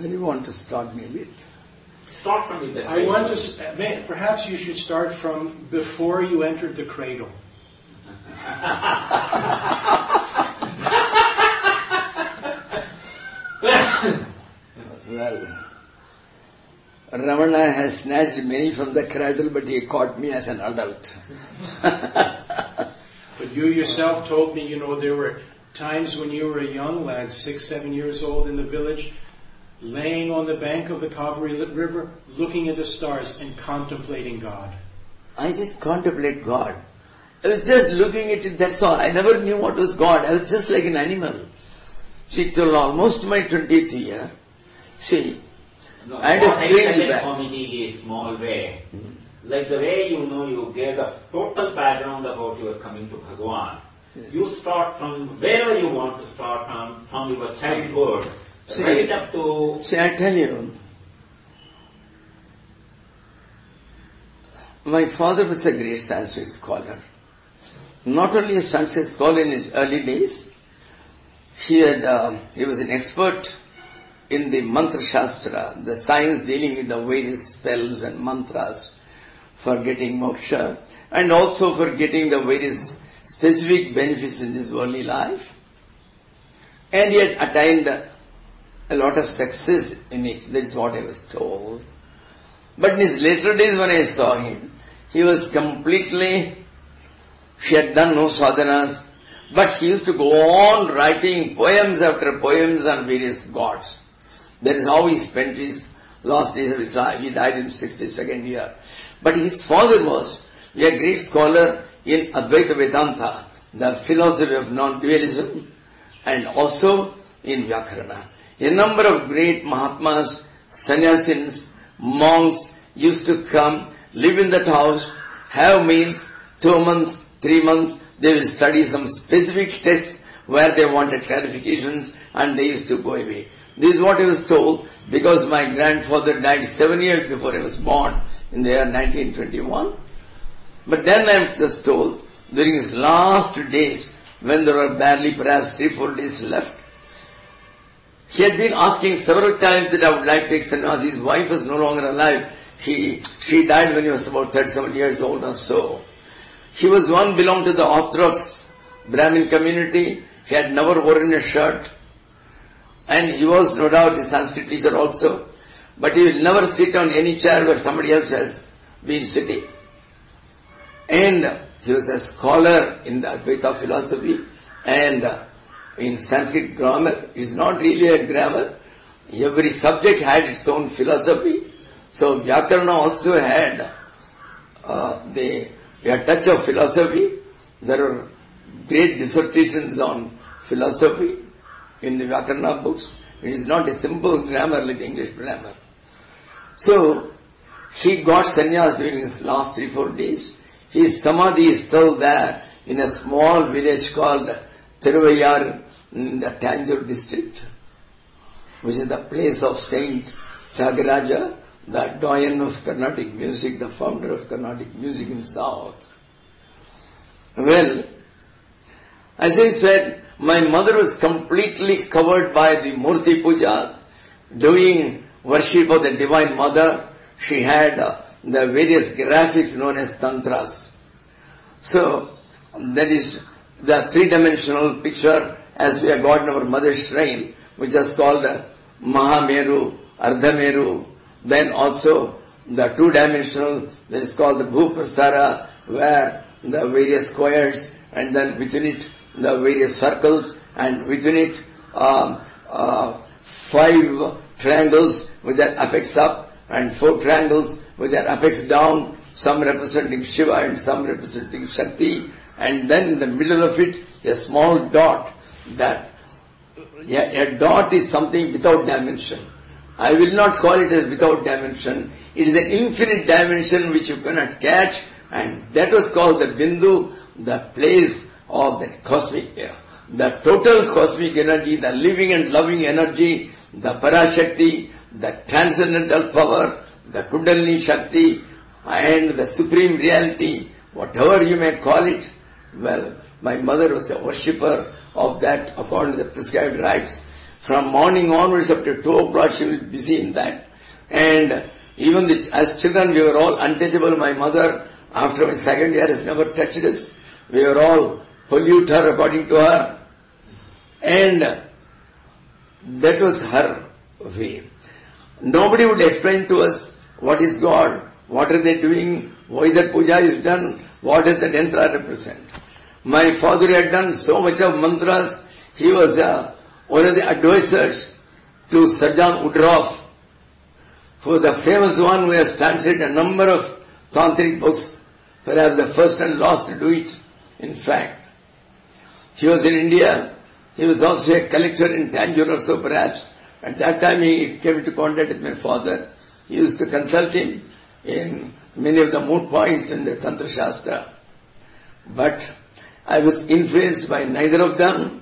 Where do you want to start me with? Start from the I want to. Perhaps you should start from before you entered the cradle. Well, Ramana has snatched many from the cradle, but he caught me as an adult. But you yourself told me, there were times when you were a young lad, 6, 7 years old in the village, laying on the bank of the Kaveri River, looking at the stars and contemplating God. I didn't contemplate God. I was just looking at it, that's all. I never knew what was God. I was just like an animal. See, till almost my 20th year, I had a strange back. For me, a small way. Like the way you gave the total background about your coming to Bhagavan. Yes. You start from wherever you want to start from your childhood, right up to... See, I tell you, my father was a great Sanskrit scholar. Not only a Sanskrit scholar in his early days, he was an expert in the mantra shastra, the science dealing with the various spells and mantras for getting moksha, and also for getting the various specific benefits in this worldly life. And he had attained a lot of success in it. That is what I was told. But in his later days when I saw him, he had done no sadhanas, but he used to go on writing poems after poems on various gods. That is how he spent his last days of his life. He died in 62nd year. But his father was a great scholar in Advaita Vedanta, the philosophy of non-dualism, and also in Vyakarana. A number of great Mahatmas, sannyasins, monks used to come, live in that house, have meals, 2 months, 3 months, they will study some specific tests where they wanted clarifications, and they used to go away. This is what I was told, because my grandfather died 7 years before I was born, in the year 1921. But then I am just told, during his last days, when there were barely perhaps 3-4 days left, he had been asking several times that I would like to take sannyas. His wife was no longer alive. She died when he was about 37 years old or so. He was one belonged to the Orthodox Brahmin community. He had never worn a shirt. And he was no doubt a Sanskrit teacher also. But he will never sit on any chair where somebody else has been sitting. And he was a scholar in the Advaita philosophy and in Sanskrit grammar. It is not really a grammar. Every subject had its own philosophy. So Vyakarana also had a touch of philosophy. There are great dissertations on philosophy in the Vyakarana books. It is not a simple grammar like English grammar. So he got sannyas during his last 3-4 days. His samadhi is still there in a small village called Tiruvayar in the Tanjore district, which is the place of Saint Tyagaraja, the doyen of Carnatic music, the founder of Carnatic music in South. Well, as I said, my mother was completely covered by the Murti Puja, doing worship of the Divine Mother. She had the various graphics known as tantras. So, that is the three-dimensional picture as we have got in our mother's shrine, which is called Mahameru, Ardhameru. Then also the two-dimensional, that is called the Bhuprastara, where the various squares, and then within it the various circles, and within it 5 triangles with their apex up, and 4 triangles with their apex down, some representing Shiva and some representing Shakti, and then in the middle of it a small dot. A dot is something without dimension. I will not call it as without dimension. It is an infinite dimension which you cannot catch, and that was called the Bindu, the place of the cosmic air. The total cosmic energy, the living and loving energy, the Parashakti, the transcendental power, the Kundalini Shakti, and the supreme reality, whatever you may call it. Well, my mother was a worshipper of that according to the prescribed rites. From morning onwards up to 2 o'clock she will be busy in that. And even as children we were all untouchable. My mother, after my second year, has never touched us. We were all pollute her according to her. And that was her way. Nobody would explain to us what is God, what are they doing, why that puja is done, what does the yantra represent. My father had done so much of mantras. He was one of the advisors to Sir John Woodruff, who the famous one who has translated a number of tantric books, perhaps the first and last to do it, in fact. He was in India. He was also a collector in Tanjore or so perhaps. At that time he came into contact with my father. He used to consult him in many of the moot points in the Tantra Shastra. But I was influenced by neither of them.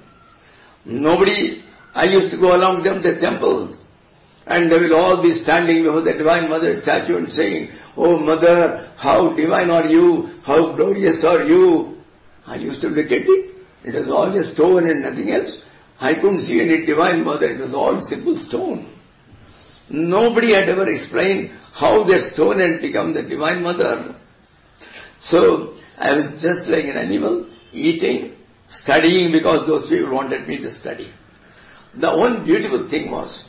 I used to go along with them to the temple, and they will all be standing before the Divine Mother statue and saying, "Oh Mother, how divine are you, how glorious are you." I used to look at it. It was all a stone and nothing else. I couldn't see any Divine Mother. It was all simple stone. Nobody had ever explained how that stone had become the Divine Mother. So I was just like an animal, eating, studying because those people wanted me to study. The one beautiful thing was,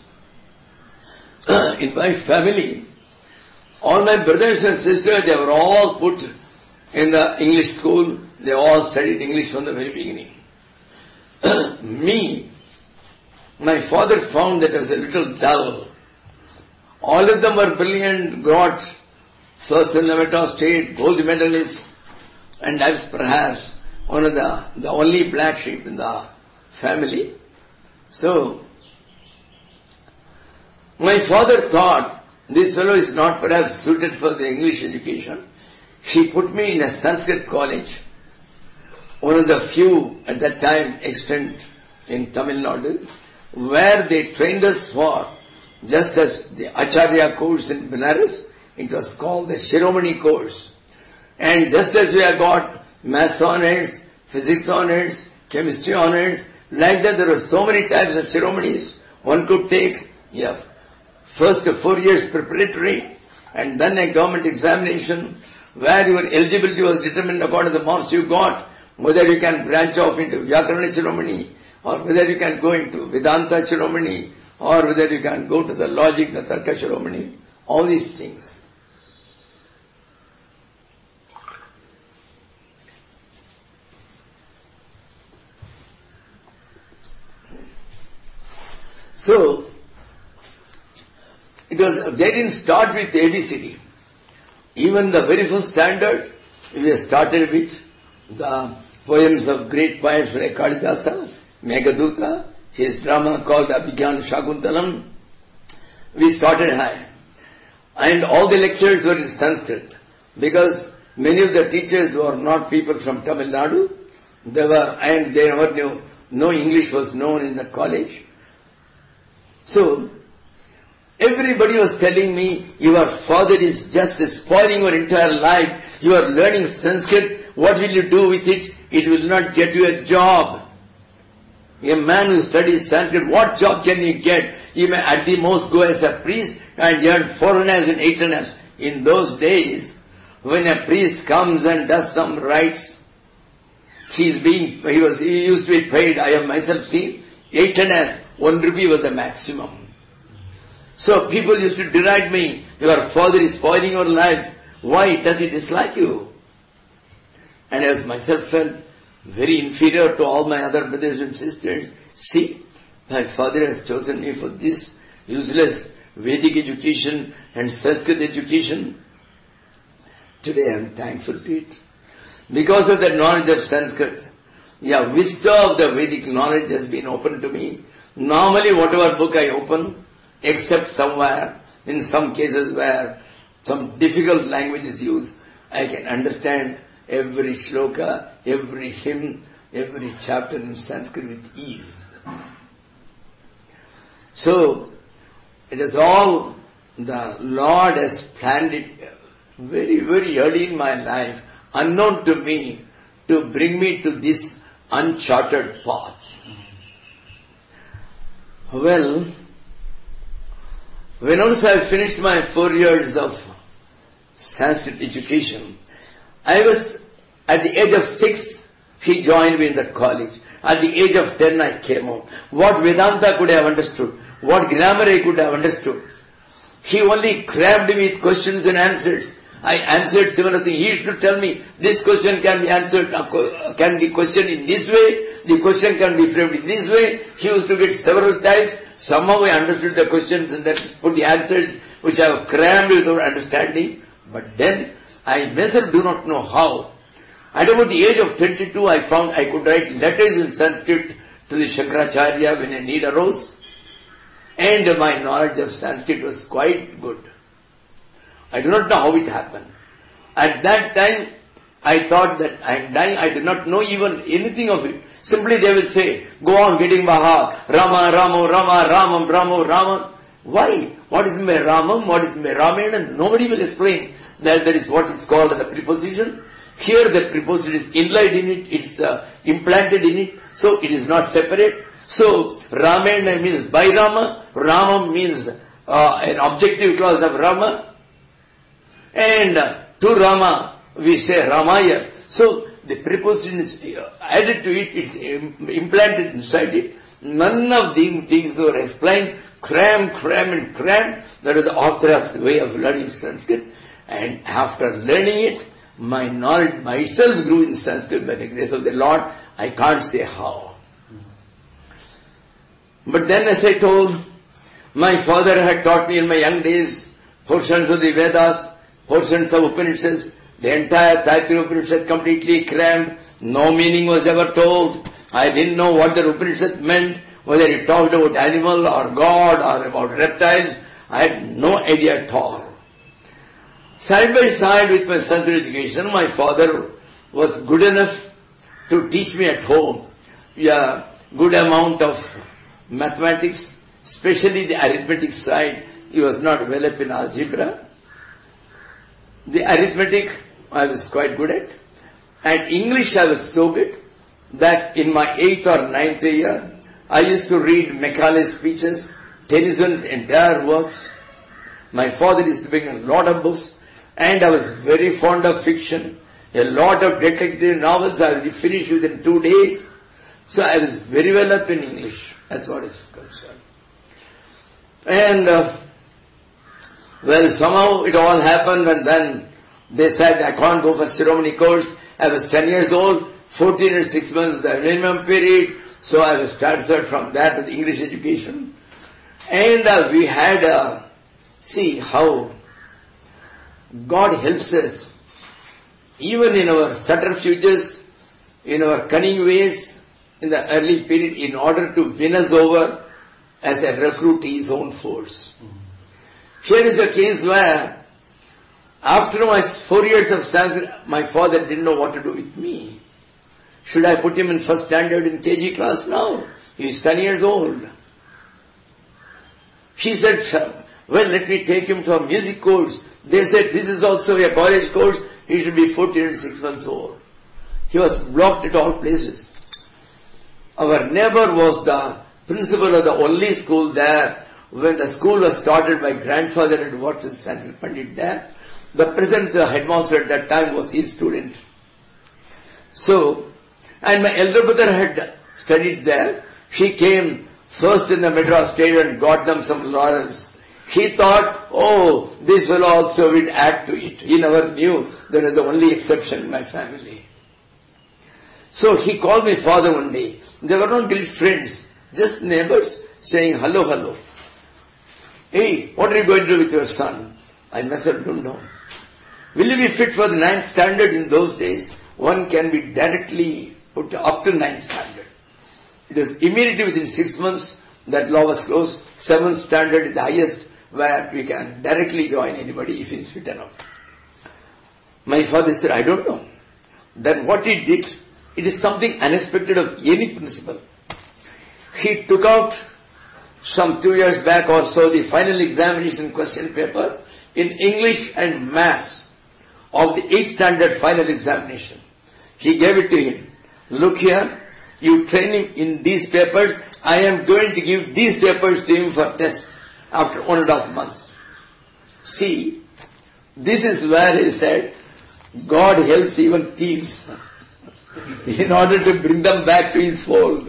in my family, all my brothers and sisters, they were all put in the English school. They all studied English from the very beginning. Me, my father found that I was a little dull. All of them were brilliant, got first in the Metro State, gold medalists, and I was perhaps one of the only black sheep in the family. So, my father thought this fellow is not perhaps suited for the English education. He put me in a Sanskrit college, one of the few at that time extant in Tamil Nadu, where they trained us for, just as the Acharya course in Benares, it was called the Shiromani course. And just as we have got maths honors, physics honors, chemistry honors, like that there were so many types of Shiromanis. One could take first 4 years preparatory and then a government examination where your eligibility was determined according to the marks you got, whether you can branch off into Vyakarana Shiromani, or whether you can go into Vedanta Shiromani, or whether you can go to the logic, the Tarka Shiromani, all these things. So, they didn't start with ABCD. Even the very first standard, we started with the poems of great poets like Kalidasa, Meghaduta, his drama called Abhigyan Shakuntalam. We started high. And all the lectures were in Sanskrit, because many of the teachers were not people from Tamil Nadu. They never knew, no English was known in the college. So, everybody was telling me, your father is just spoiling your entire life. You are learning Sanskrit. What will you do with it? It will not get you a job. A man who studies Sanskrit, what job can you get? You may at the most go as a priest and earn 4 annas and 8 annas. In those days, when a priest comes and does some rites, he used to be paid, I have myself seen, 8 annas, 1 rupee was the maximum. So people used to deride me, your father is spoiling your life, why does he dislike you? And I was myself felt very inferior to all my other brothers and sisters. See, my father has chosen me for this useless Vedic education and Sanskrit education. Today I am thankful to it. Because of the knowledge of Sanskrit, vista of the Vedic knowledge has been opened to me. Normally whatever book I open, except somewhere, in some cases where some difficult language is used, I can understand every shloka, every hymn, every chapter in Sanskrit with ease. So, it is all the Lord has planned it very, very early in my life, unknown to me, to bring me to this uncharted path. Well, when once I finished my 4 years of Sanskrit education, I was at the age of 6, he joined me in that college. At the age of 10, I came out. What Vedanta could have understood, what grammar I could have understood. He only crammed me with questions and answers. I answered similar things. He used to tell me, this question can be answered, can be questioned in this way, the question can be framed in this way. He used to get several types. Somehow I understood the questions and then put the answers which I have crammed without understanding. But then, I myself do not know how. At about the age of 22, I found I could write letters in Sanskrit to the Shankaracharya when a need arose. And my knowledge of Sanskrit was quite good. I do not know how it happened. At that time, I thought that I am dying. I did not know even anything of it. Simply they will say, go on getting Baha, Rama, Ramo, Rama, Ramam, Ramo, Raman. Why? What is my Ramam? What is my Ramayana? Nobody will explain that there is what is called the preposition. Here the preposition is inlaid in it, it's implanted in it, so it is not separate. So, Ramayana means by Rama, Ramam means an objective clause of Rama, and to Rama we say Ramaya. So, the preposition is added to it, it's implanted inside it. None of these things were explained, cram. That was the author's way of learning Sanskrit. And after learning it, my knowledge myself grew in Sanskrit by the grace of the Lord. I can't say how. But then, as I told, my father had taught me in my young days portions of the Vedas, portions of Upanishads, the entire Taittiriya Upanishad completely crammed. No meaning was ever told. I didn't know what the Upanishad meant, whether it talked about animal or God or about reptiles. I had no idea at all. Side by side with my Sanskrit education, my father was good enough to teach me at home a good amount of mathematics, especially the arithmetic side. He was not well up in algebra. The arithmetic I was quite good at. And English I was so good that in my 8th or 9th year, I used to read Macaulay's speeches, Tennyson's entire works. My father used to bring a lot of books. And I was very fond of fiction. A lot of detective novels I will finish within 2 days. So I was very well up in English, as far as concerned. And, well, somehow it all happened, and then they said I can't go for ceremony course. I was 10 years old, 14 and 6 months the minimum period. So I was transferred from that to the English education. And we had, see how God helps us, even in our subterfuges, in our cunning ways, in the early period, in order to win us over as a recruit to his own force. Here is a case where, after my 4 years of Sanskrit, my father didn't know what to do with me. Should I put him in first standard in KG class? No. He is 10 years old. He said, well, let me take him to a music course. They said, this is also a college course. He should be 14 and 6 months old. He was blocked at all places. Our neighbor was the principal of the only school there. When the school was started, my grandfather had worked as Sanskrit Pandit there. The present headmaster at that time was his student. So, and my elder brother had studied there. He came first in the Madras state and got them some laurels. He thought, oh, this fellow also will add to it. He never knew there was the only exception in my family. So he called my father one day. They were not great friends, just neighbors saying, hello, hello. Hey, what are you going to do with your son? I myself don't know. Will you be fit for the 9th standard? In those days, one can be directly put up to 9th standard. It was immediately within 6 months that law was closed. 7th standard is the highest where we can directly join anybody if he is fit enough. My father said, I don't know. Then what he did, it is something unexpected of any principal. He took out some 2 years back or so the final examination question paper in English and Maths of the 8th standard final examination. He gave it to him. Look here, you train him in these papers I am going to give these papers to him for test after 1.5 months. See, this is where he said, God helps even thieves in order to bring them back to his fold.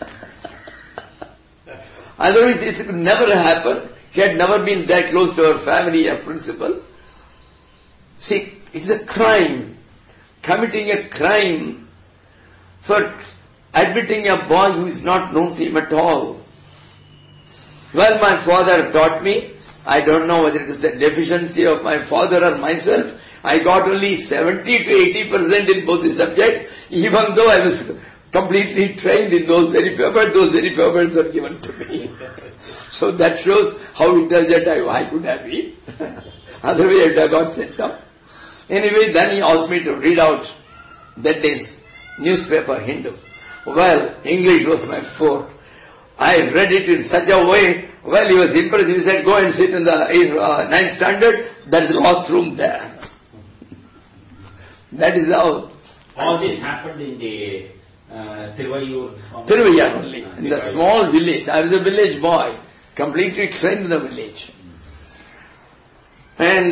Otherwise it could never happen. He had never been that close to our family of principle. See, it's a crime. Committing a crime for admitting a boy who is not known to him at all. Well, my father taught me, I don't know whether it is the deficiency of my father or myself, I got only 70 to 80% in both the subjects, even though I was completely trained in those very papers were given to me. So that shows how intelligent I could have been. Otherwise I would have got sent up. Anyway, then he asked me to read out that day's newspaper, Hindu. Well, English was my forte. I read it in such a way, well, he was impressed. He said, go and sit in the 9th standard, that is the last room there. That is how. All this happened in the Tiruvallur. Tiruvallur only, in that small village. I was a village boy, completely trained in the village. And,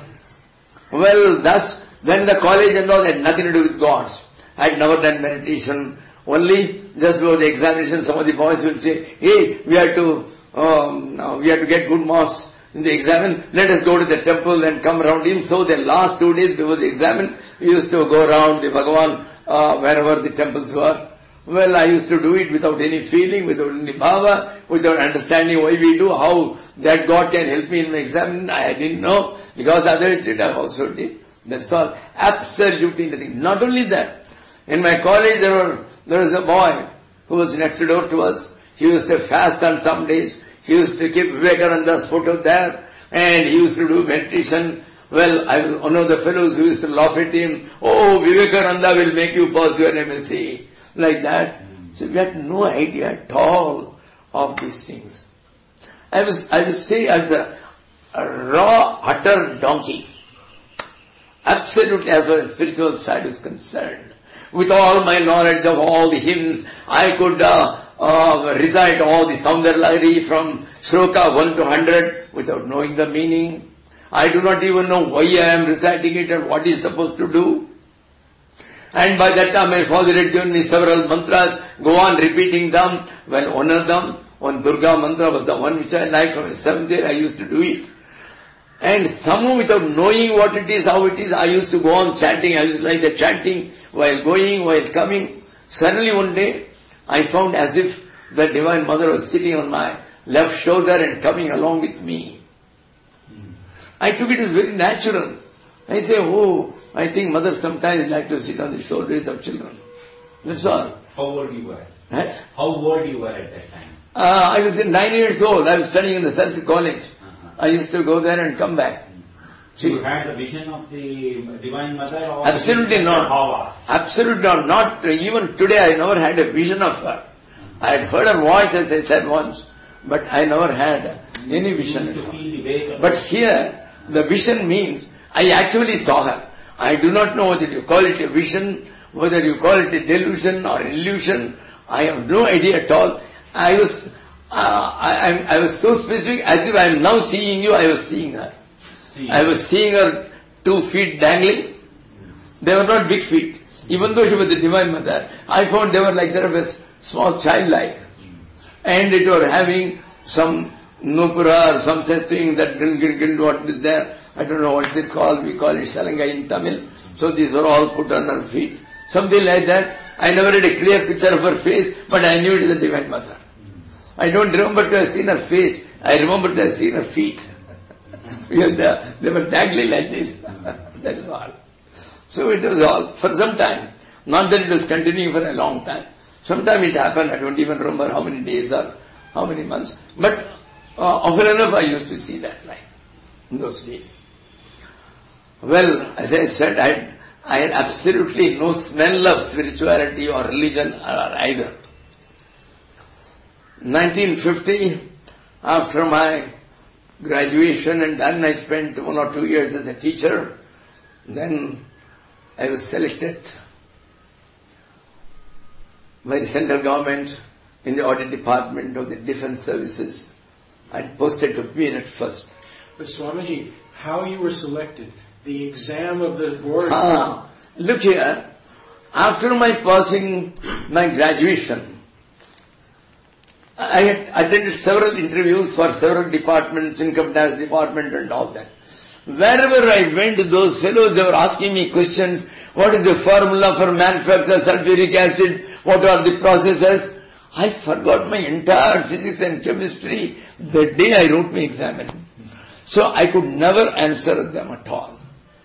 well, thus, when the college and all had nothing to do with gods. I had never done meditation. Only just before the examination, some of the boys would say, hey, we have to get good marks in the exam. Let us go to the temple and come around him. So the last 2 days before the exam, we used to go around the Bhagavan, wherever the temples were. Well, I used to do it without any feeling, without any bhava, without understanding why we do, how that God can help me in my exam. I didn't know, because others did, I also did. That's all. Absolutely nothing. Not only that, in my college there was a boy who was next door to us. He used to fast on some days. He used to keep Vivekananda's photo there, and he used to do meditation. Well, I was one of the fellows who used to laugh at him. Oh, Vivekananda will make you pass your MSc. Like that. So we had no idea at all of these things. I was a raw, utter donkey. Absolutely, as far as spiritual side is concerned. With all my knowledge of all the hymns, I could recite all the Soundarlahari from Shloka 1 to 100 without knowing the meaning. I do not even know why I am reciting it and what is supposed to do. And by that time my father had given me several mantras, go on repeating them. Well, one of them, one Durga mantra was the one which I liked from the 7th year, I used to do it. And somehow without knowing what it is, how it is, I used to go on chanting. I used to like the chanting while going, while coming. Suddenly one day, I found as if the Divine Mother was sitting on my left shoulder and coming along with me. I took it as very natural. I say, oh, I think Mother sometimes like to sit on the shoulders of children. That's all. How old you were? Huh? How old you were at that time? I was 9 years old. I was studying in the Sanskrit college. I used to go there and come back. See, you had the vision of the Divine Mother? Or absolutely not. Absolutely not. Not even today I never had a vision of her. I had heard her voice, as I said once, but I never had any vision. But here, the vision means I actually saw her. I do not know whether you call it a vision, whether you call it a delusion or illusion. I have no idea at all. I was so specific, as if I am now seeing you, I was seeing her. I was seeing her 2 feet dangling. They were not big feet. Even though she was the Divine Mother, I found they were like that of a small child-like. And it were having some nupura or some such thing, that what is there. I don't know what is it called. We call it salanga in Tamil. So these were all put on her feet. Something like that. I never had a clear picture of her face, but I knew it is the Divine Mother. I don't remember to have seen her face. I remember to have seen her feet. Because they were dangling like this. That is all. So it was all for some time. Not that it was continuing for a long time. Sometime it happened, I don't even remember how many days or how many months. But often enough I used to see that light in those days. Well, as I said, I had absolutely no smell of spirituality or religion or either. 1950, after my graduation, and then I spent 1 or 2 years as a teacher. Then I was selected by the central government in the audit department of the defense services. I posted to Meerut first. But Swamiji, how you were selected? The exam of the board? Look here, after my passing my graduation, I had attended several interviews for several departments, income tax department and all that. Wherever I went, those fellows, they were asking me questions. What is the formula for manufacture sulfuric acid? What are the processes? I forgot my entire physics and chemistry the day I wrote my exam. So I could never answer them at all.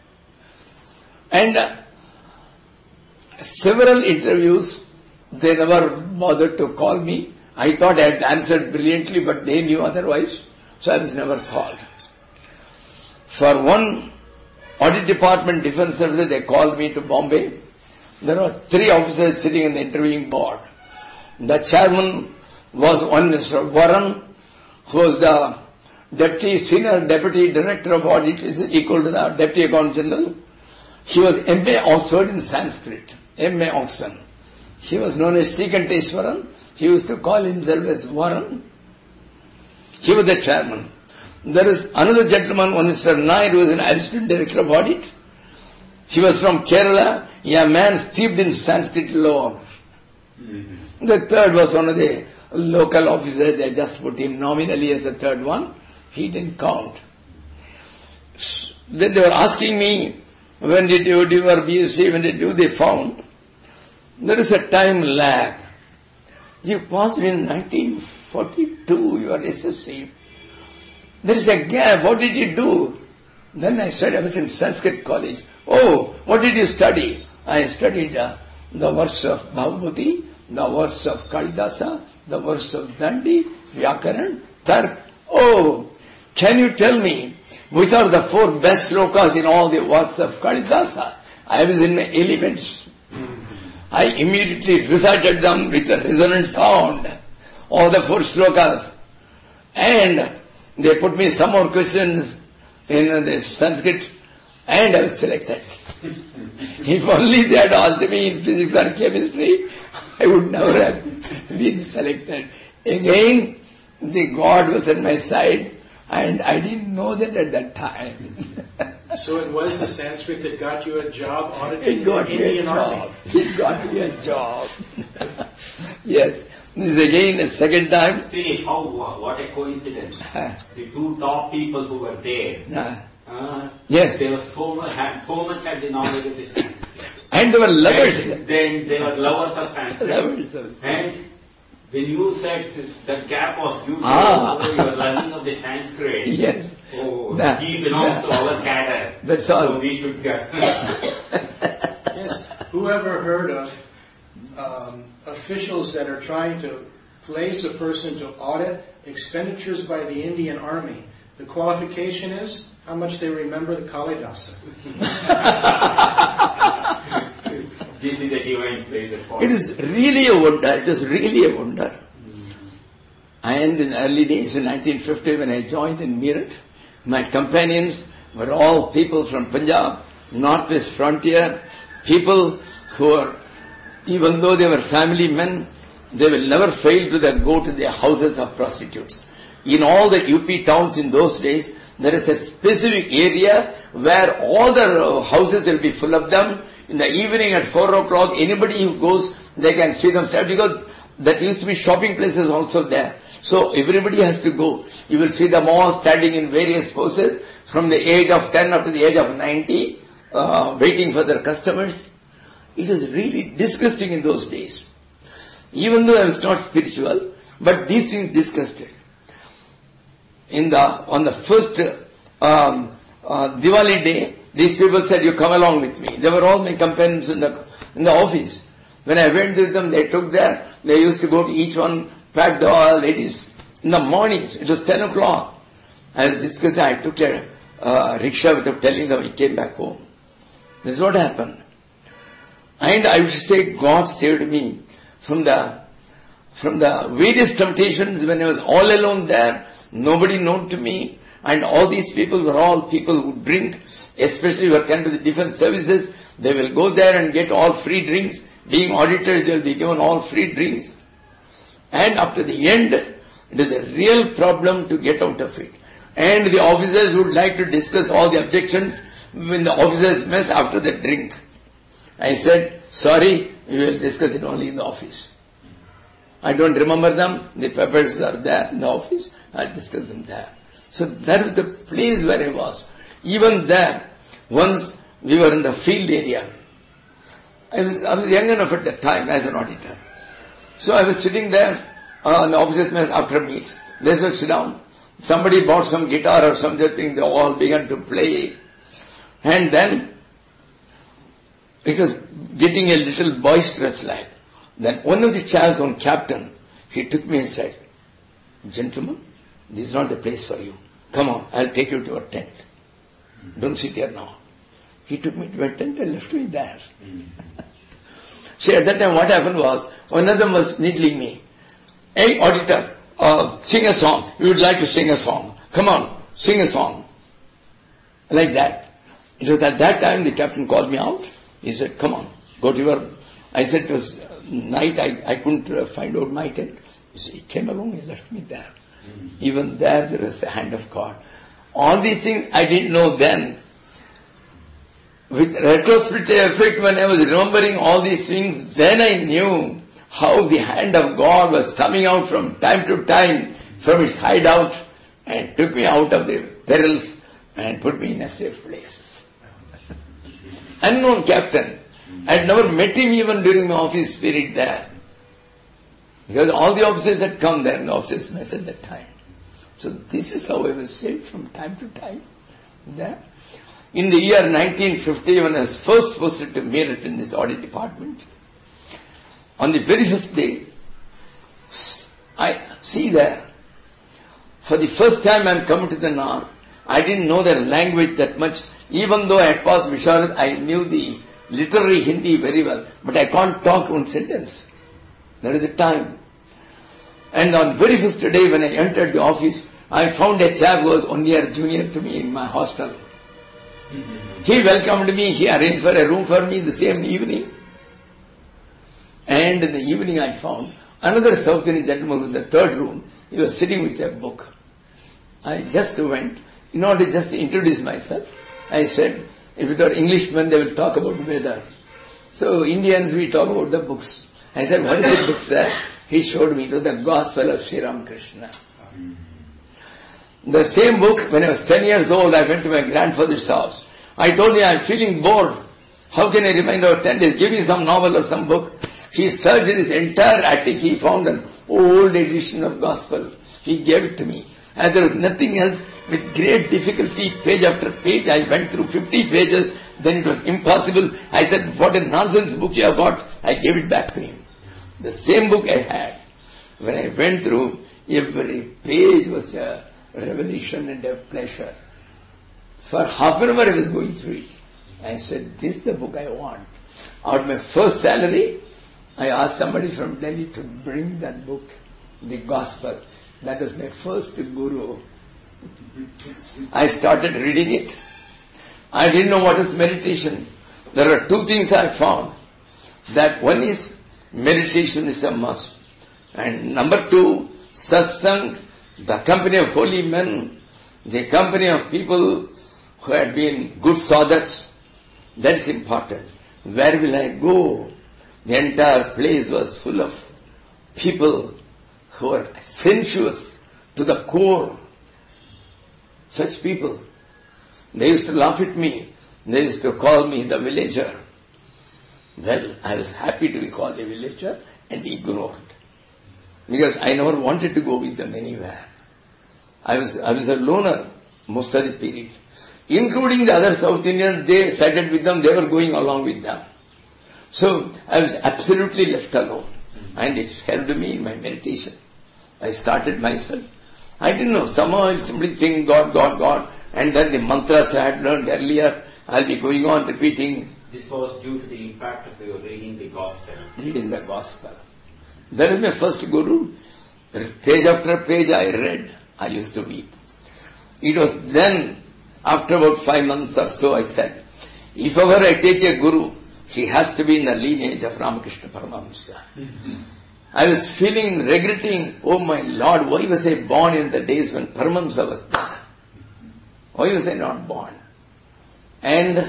And several interviews, they never bothered to call me. I thought I had answered brilliantly, but they knew otherwise, so I was never called. For one audit department defense services, they called me to Bombay. There were 3 officers sitting in the interviewing board. The chairman was one Mr. Warren, who was the senior deputy director of audit, is equal to the deputy accountant general. He was M.A. Oxford in Sanskrit, M.A. Oxon. He was known as Srikanteswaran. He used to call himself as Warren. He was the chairman. There is another gentleman, one Mr. Nair, who was an assistant director of audit. He was from Kerala, a man steeped in Sanskrit law. Mm-hmm. The third was one of the local officers. They just put him nominally as the third one. He didn't count. Then they were asking me, when did you do your BSc, when did you do? They found there is a time lag. You passed in 1942, your SSC. There is a gap. What did you do? Then I said, I was in Sanskrit college. Oh, what did you study? I studied the works of Bhagavati, the works of Kalidasa, the works of Dandi, Vyakaran, Tark. Oh, can you tell me which are the 4 best slokas in all the works of Kalidasa? I was in my elements. I immediately recited them with a resonant sound, all the 4 slokas. And they put me some more questions in the Sanskrit, and I was selected. If only they had asked me in physics or chemistry, I would never have been selected. Again, the God was on my side, and I didn't know that at that time. So it was the Sanskrit that got you a job auditing It got the me a Indian job. Army? It got me a job. Yes. This is again the second time. See what a coincidence. The 2 top people who were there. Yes. They were so much had the knowledge of this Sanskrit. And they were lovers. And then they were lovers of Sanskrit. Lovers of Sanskrit. And when you said that gap was huge, you were learning of the Sanskrit. Yes. Oh, he belongs to our cadre. That's all. So we should get. Yes. Whoever heard of officials that are trying to place a person to audit expenditures by the Indian Army? The qualification is how much they remember the Kalidasa. This is a divine place. It is really a wonder. It was really a wonder. And in the early days in 1950, when I joined in Meerut, my companions were all people from Punjab, Northwest Frontier, people who were, even though they were family men, they will never fail to go to their houses of prostitutes. In all the UP towns in those days, there is a specific area where all the houses will be full of them. In the evening at 4 o'clock, anybody who goes, they can see themselves, because that used to be shopping places also there. So everybody has to go. You will see them all standing in various poses from the age of 10 up to the age of 90, waiting for their customers. It was really disgusting in those days. Even though I was not spiritual, but these things disgusted. On the first Diwali day, these people said, you come along with me. They were all my companions in the office. When I went with them, they used to go to each one, pack the all ladies. In the mornings, it was 10 o'clock. I was discussing, I took a rickshaw without telling them, I came back home. This is what happened. And I would say God saved me from the various temptations when I was all alone there, nobody known to me, and all these people were all people who drink, especially who are come to the defense services. They will go there and get all free drinks. Being auditors, they will be given all free drinks. And up to the end, it is a real problem to get out of it. And the officers would like to discuss all the objections in the officers' mess after the drink. I said, sorry, we will discuss it only in the office. I don't remember them. The papers are there in the office. I'll discuss them there. So that was the place where I was. Even there, once we were in the field area. I was young enough at that time as an auditor. So I was sitting there on the officers' mess after meet. Let's just sit down. Somebody bought some guitar or something. They all began to play. And then it was getting a little boisterous like. Then one of the chaps, one captain, he took me and said, gentlemen, this is not the place for you. Come on, I'll take you to our tent. Don't sit here now. He took me to a tent and left me there. See, at that time what happened was, one of them was needling me. Hey, auditor, sing a song. We would like to sing a song. Come on, sing a song. Like that. It was at that time the captain called me out. He said, come on, go to your... I said it was night, I couldn't find out my tent. He came along and left me there. Even there is the hand of God. All these things I didn't know then. With retrospective effect, when I was remembering all these things, then I knew how the hand of God was coming out from time to time from its hideout and took me out of the perils and put me in a safe place. Unknown captain. I had never met him even during my office period there. Because all the officers had come there in the officers' mess at that time. So this is how I was saved from time to time there. In the year 1950, when I was first posted to Meerut in this audit department, on the very first day, I see there, for the first time I am coming to the North, I didn't know their language that much. Even though I had passed Visharad, I knew the literary Hindi very well, but I can't talk one sentence. That is the time. And on very first day when I entered the office, I found a chap who was 1 year junior to me in my hostel. He welcomed me, he arranged for a room for me the same evening. And in the evening I found another South Indian gentleman in the third room. He was sitting with a book. I just went, in order just to introduce myself, I said, if it were Englishmen, they will talk about weather. So Indians, we talk about the books. I said, what is the book, sir? He showed me to the Gospel of Sri Ramakrishna. The same book, when I was 10 years old, I went to my grandfather's house. I told him, I'm feeling bored. How can I remind over 10 days? Give me some novel or some book. He searched in his entire attic. He found an old edition of Gospel. He gave it to me. And there was nothing else. With great difficulty, page after page, I went through 50 pages. Then it was impossible. I said, what a nonsense book you have got. I gave it back to him. The same book I had. When I went through, every page was a revelation and a pleasure. For half an hour I was going through it. I said, this is the book I want. Out of my first salary, I asked somebody from Delhi to bring that book, the Gospel. That was my first guru. I started reading it. I didn't know what is meditation. There are two things I found. That one is meditation is a must. And number two, satsang, the company of holy men, the company of people who had been good sadhaks, that is important. Where will I go? The entire place was full of people who were sensuous to the core. Such people. They used to laugh at me. They used to call me the villager. Well, I was happy to be called a villager and ignored. Because I never wanted to go with them anywhere. I was a loner most of the period. Including the other South Indians, they sided with them, they were going along with them. So I was absolutely left alone. And it helped me in my meditation. I started myself. I didn't know. Somehow I simply think God, God, God. And then the mantras I had learned earlier, I'll be going on repeating. This was due to the impact of your reading the Gospel. Reading the Gospel. That was my first guru. Page after page I read. I used to weep. It was then, after about 5 months or so, I said, if ever I take a guru, he has to be in the lineage of Ramakrishna Paramahamsa. I was feeling, regretting, oh my Lord, why was I born in the days when Paramahamsa was there? Why was I not born? And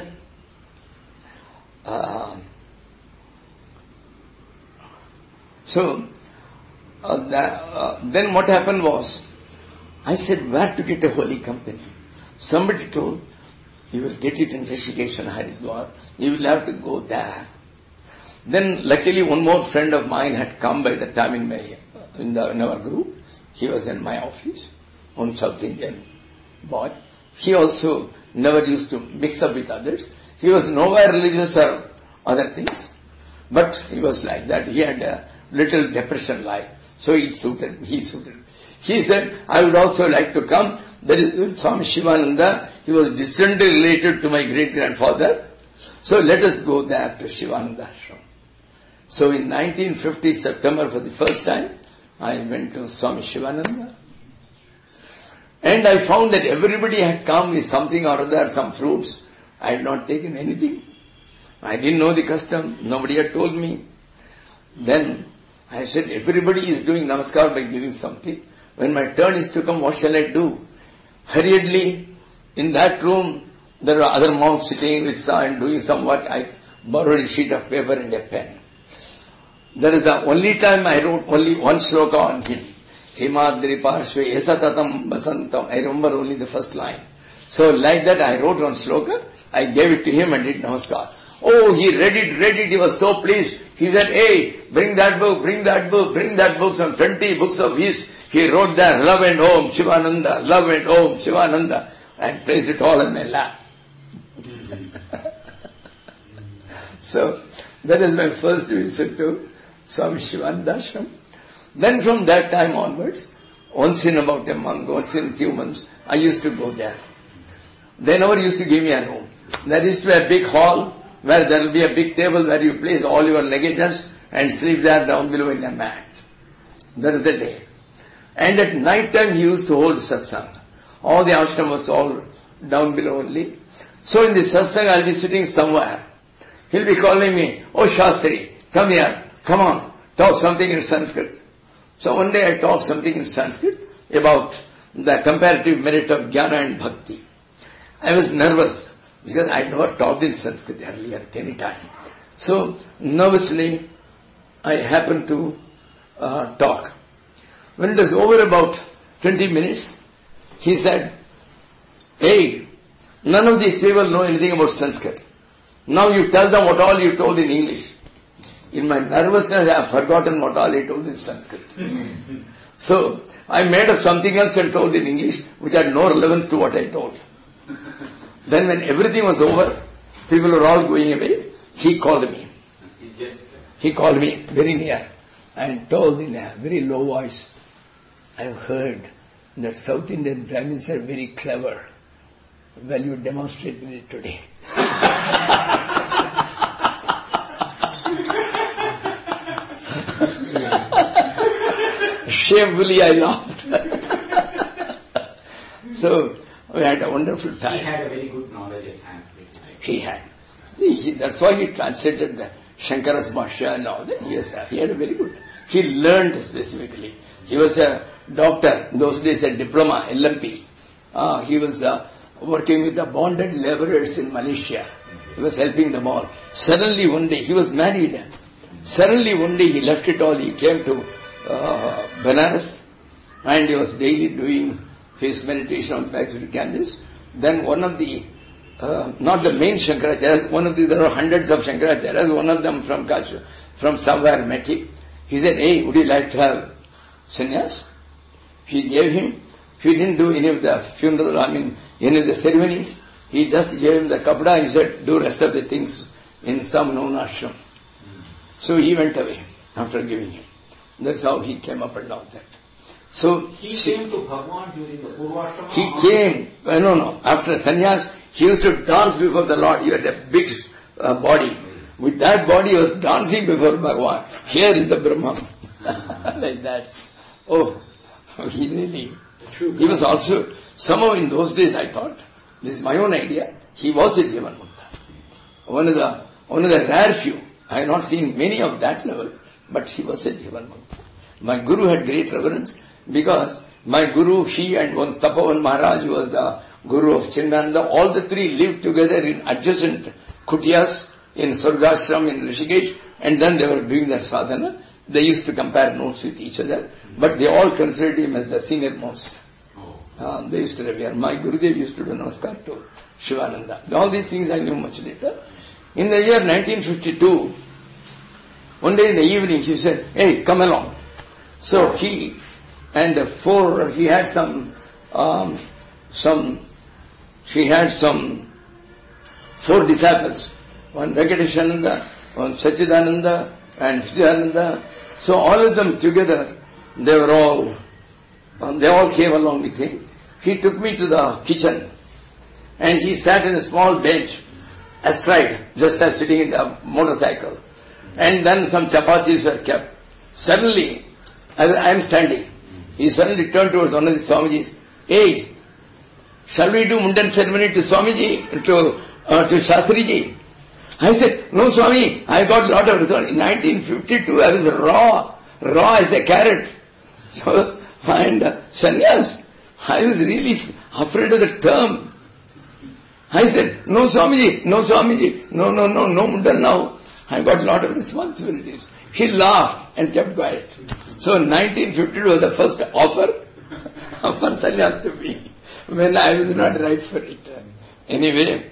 then what happened was, I said, where to get a holy company? Somebody told, you will get it in Rishikesh and Haridwar. You will have to go there. Then luckily one more friend of mine had come by the time in our group. He was in my office, one South Indian boy. He also never used to mix up with others. He was nowhere religious or other things. But he was like that. He had a little depression life. So he suited. He said, I would also like to come. There is Swami Shivananda. He was distantly related to my great-grandfather. So let us go there to Shivananda Ashram. So in 1950 September, for the first time, I went to Swami Shivananda. And I found that everybody had come with something or other, some fruits. I had not taken anything. I didn't know the custom. Nobody had told me. Then I said, everybody is doing namaskar by giving something. When my turn is to come, what shall I do? Hurriedly, in that room, there were other monks sitting with and doing some work. I borrowed a sheet of paper and a pen. That is the only time I wrote only one sloka on him. Himadri Parshve Esatatam Basantam. I remember only the first line. So like that I wrote one sloka. I gave it to him and did namaskar. Oh, he read it. He was so pleased. He said, hey, bring that book. Some 20 books of his. He wrote there, love and Om Shivananda, love and Om Shivananda, and placed it all in my lap. So, that is my first visit to Swami Shivananda Ashram. Then from that time onwards, once in about a month, once in 2 months, I used to go there. They never used to give me a room. There used to be a big hall where there will be a big table where you place all your luggages and sleep there down below in a mat. That is the day. And at night time he used to hold satsang. All the ashram was all down below only. So in the satsang I'll be sitting somewhere. He'll be calling me, oh Shastri, come here, come on, talk something in Sanskrit. So one day I talked something in Sanskrit about the comparative merit of jnana and bhakti. I was nervous because I never talked in Sanskrit earlier at any time. So nervously I happened to talk. When it was over about 20 minutes, he said, hey, none of these people know anything about Sanskrit. Now you tell them what all you told in English. In my nervousness, I have forgotten what all I told in Sanskrit. So I made up something else and told in English, which had no relevance to what I told. Then when everything was over, people were all going away, he called me. He called me very near and told in a very low voice, I have heard that South Indian Brahmins are very clever. Well, you demonstrated it today. Shamefully I laughed. So, we had a wonderful time. He had a very good knowledge of Sanskrit. He had. See, that's why he translated the Shankara's Bhashya and all that. Yes, he had a very good. He learned specifically. He was a doctor. In those days, a diploma, LMP. He was working with the bonded laborers in Malaysia. He was helping them all. Suddenly one day, he was married. Suddenly one day he left it all. He came to Benares and he was daily doing his meditation on Bhagavad Gita. Then one of the, not the main Shankaracharyas, there are hundreds of Shankaracharyas, one of them from Kashi, from somewhere met him. He said, hey, would you like to have sannyas? He gave him. He didn't do any of the funeral, any of the ceremonies. He just gave him the kapda and he said, do rest of the things in some known ashram. So he went away after giving him. That's how he came up and all that. So he came to Bhagwan during the Purvashrama? He came, after sannyas, he used to dance before the Lord. He had a big body. With that body, he was dancing before Bhagwan. Here is the Brahman. Like that. Oh, he really, he was also, somehow in those days I thought, this is my own idea, he was a Jivan Mukta. One of the rare few. I have not seen many of that level, but he was a Jivan Mukta. My Guru had great reverence because my Guru, he and one Tapavan Maharaj, who was the Guru of Chindananda, all the three lived together in adjacent kutyas in Surgashram in Rishikesh, and then they were doing their sadhana. They used to compare notes with each other, but they all considered him as the senior most. They used to revere. My Gurudev used to do namaskar to Shivananda. All these things I knew much later. In the year 1952, one day in the evening he said, "Hey, come along." So he and he had some four disciples, one Venkateshananda, one Sachidananda, and Hridayananda. So all of them together, they all came along with him. He took me to the kitchen and he sat in a small bench, astride, just as sitting in the motorcycle. And then some chapatis were kept. Suddenly, I am standing. He suddenly turned towards one of the Swamijis. "Hey, shall we do Mundan ceremony to Swamiji, to Shastriji?" I said, "No, Swami, I got a lot of results. In 1952, I was raw as a carrot. So, and sannyas, I was really afraid of the term. I said, no Swamiji, no Mundan now. I got a lot of responsibilities." He laughed and kept quiet. So 1952 was the first offer for sannyas to me, when I was not right for it. Anyway,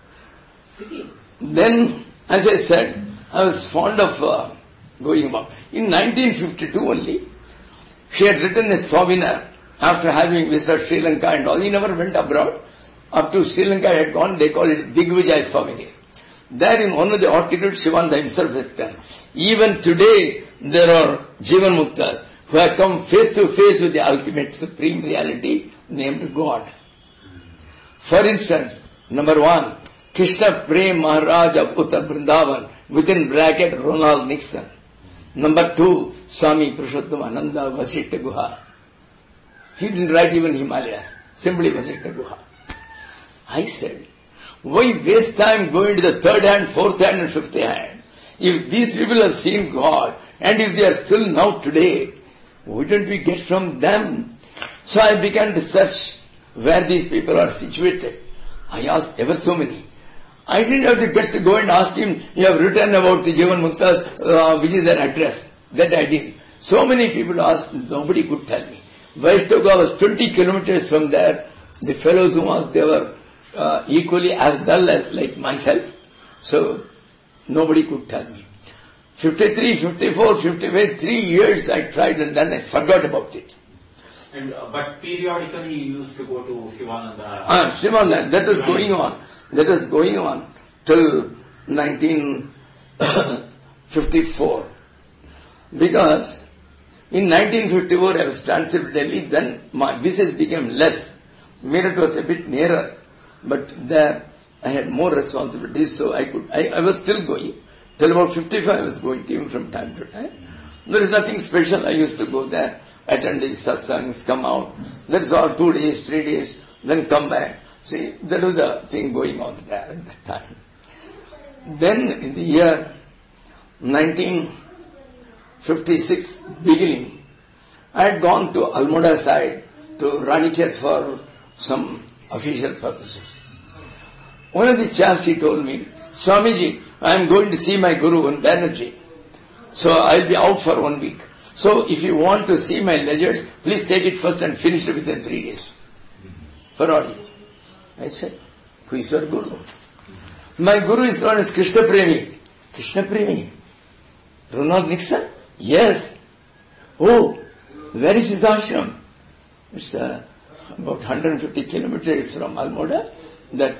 then, as I said, I was fond of going about. In 1952 only, she had written a souvenir after having visited Sri Lanka and all. He never went abroad. Up to Sri Lanka he had gone, they call it Digvijay souvenir. There in one of the articles, Shivananda himself had written, even today there are Jivan Muktas who have come face to face with the ultimate supreme reality named God. For instance, number one, Krishna Prem Maharaj of Uttar Vrindavan, within bracket Ronald Nixon. Number two, Swami Purushottam Ananda Vasishta Guha. He didn't write even Himalayas, simply Vasishta Guha. I said, why waste time going to the third hand, fourth hand and fifth hand? If these people have seen God, and if they are still now today, wouldn't we get from them? So I began to search where these people are situated. I asked ever so many. I didn't have the guts to go and ask him, you have written about the Jivan Muktas, which is their address. That I didn't. So many people asked, nobody could tell me. Vaishnaga was 20 kilometers from there. The fellows who asked, they were equally as dull as like myself. So, nobody could tell me. 53, 54, 55, 3 years I tried and then I forgot about it. And but periodically you used to go to Shivananda. Shivananda, that was going on. That was going on till 1954. Because in 1954 I was transferred to Delhi, then my visits became less. Meerut was a bit nearer, but there I had more responsibilities, so I was still going. Till about 55 I was going even from time to time. There is nothing special. I used to go there, attend these satsangs, come out. That is all 2 days, 3 days, then come back. See, that was the thing going on there at that time. Then in the year 1956 beginning, I had gone to Almora side, to Ranikhet for some official purposes. One of the chaps, he told me, Swamiji, I am going to see my Guru in Banerjee. So I will be out for 1 week. So if you want to see my ledgers, please take it first and finish it within 3 days. For audience. I said, who is your Guru? My Guru is known as Krishna Premi. Krishna Premi? Ronald Nixon? Yes. Oh, where is his ashram? It's about 150 kilometers from Almora. That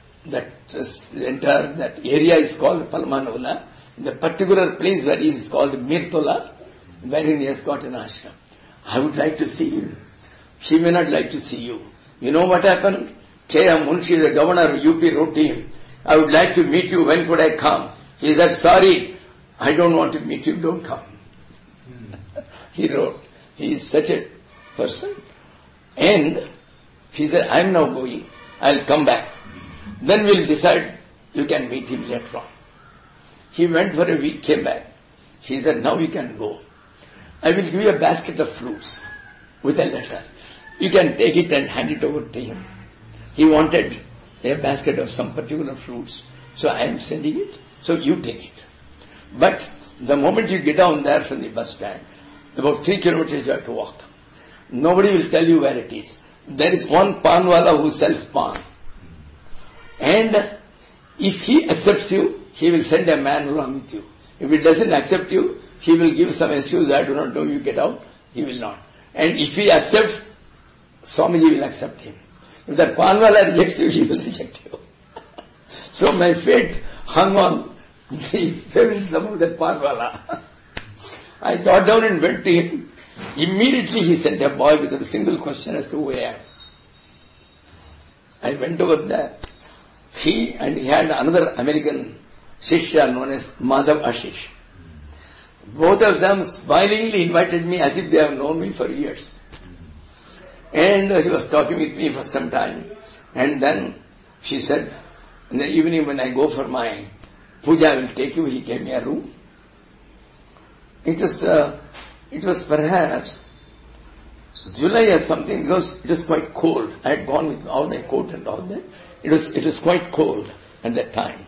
area is called Palmanola. The particular place where he is called Mirtola, wherein he has got an ashram. I would like to see him. She may not like to see you. You know what happened? K.M. Munshi, the governor of UP, wrote to him, I would like to meet you, when could I come? He said, sorry, I don't want to meet you, don't come. He wrote, he is such a person. And he said, I am now going, I will come back. Then we will decide, you can meet him later on. He went for a week, came back. He said, now you can go. I will give you a basket of fruits with a letter. You can take it and hand it over to him. He wanted a basket of some particular fruits. So I am sending it, so you take it. But the moment you get down there from the bus stand, about 3 kilometers you have to walk. Nobody will tell you where it is. There is one panwala who sells pan. And if he accepts you, he will send a man along with you. If he doesn't accept you, he will give some excuse, I do not know, you get out. He will not. And if he accepts, Swamiji will accept him. If that panwala rejects you, he will reject you. So my fate hung on the favoritism of that panwala. I got down and went to him. Immediately he sent a boy with a single question as to who I am. I went over there. He had another American Shishya known as Madhav Ashish. Both of them smilingly invited me as if they have known me for years. And he was talking with me for some time. And then she said, in the evening when I go for my puja, I will take you. He gave me a room. It was perhaps July or something because it was quite cold. I had gone with all my coat and all that. It was quite cold at that time.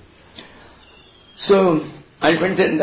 So I went and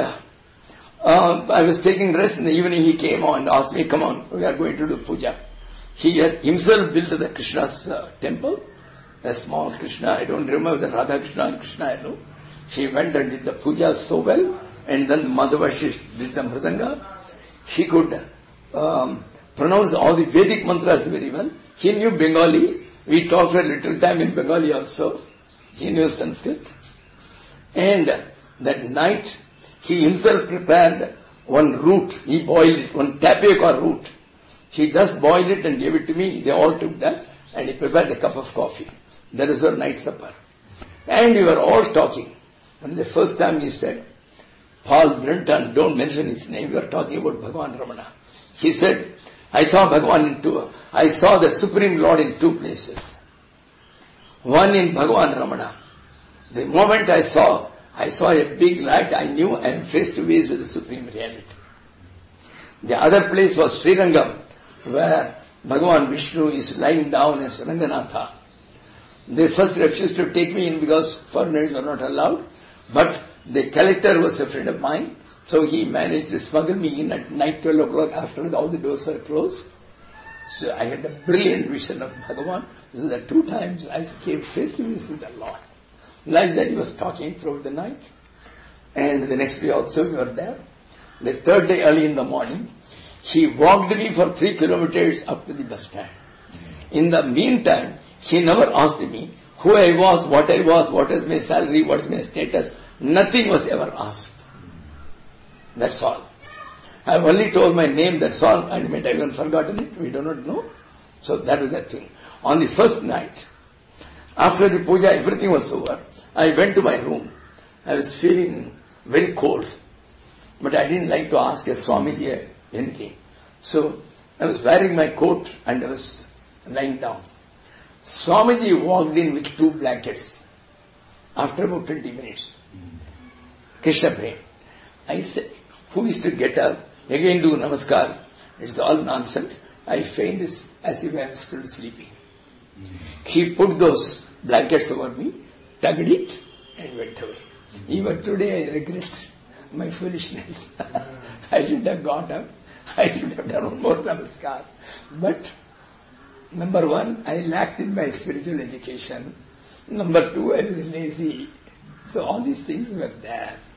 I was taking rest in the evening. He came on and asked me, come on, we are going to do puja. He had himself built the Krishna's temple, a small Krishna. I don't remember the Radha Krishna and Krishna, I know. He went and did the puja so well, and then Madhavashish did the mridanga. He could pronounce all the Vedic mantras very well. He knew Bengali. We talked for a little time in Bengali also. He knew Sanskrit. And that night, he himself prepared one root. He boiled it, one tapioca root. He just boiled it and gave it to me. They all took that, and he prepared a cup of coffee. That was our night supper. And we were all talking. When the first time he said, Paul Brenton, don't mention his name, we are talking about Bhagavan Ramana. He said, I saw the Supreme Lord in two places. One in Bhagavan Ramana. The moment I saw a big light, I knew I am face to face with the Supreme Reality. The other place was Srirangam, where Bhagavan Vishnu is lying down as Ranganatha. They first refused to take me in because foreigners were not allowed, but the collector was a friend of mine, so he managed to smuggle me in at night 12 o'clock after all the doors were closed. So I had a brilliant vision of Bhagavan. So the 2 times I came face to face with the Lord. Like that he was talking throughout the night. And the next day also we were there. The 3rd day early in the morning, he walked me for 3 kilometers up to the bus stand. In the meantime, he never asked me who I was, what is my salary, what is my status. Nothing was ever asked. That's all. I have only told my name, that's all. I might have even forgotten it. We do not know. So that was that thing. On the first night, after the puja, everything was over. I went to my room. I was feeling very cold. But I didn't like to ask a Swamiji anything. So I was wearing my coat and I was lying down. Swamiji walked in with 2 blankets after about 20 minutes. Krishna Prem. I said, who is to get up, again do namaskars? It's all nonsense. I feigned this as if I am still sleeping. He put those blankets over me, tugged it, and went away. Even today I regret my foolishness. I should have got up. I should have done one more namaskar. But, number 1, I lacked in my spiritual education. Number 2, I was lazy. So all these things were there.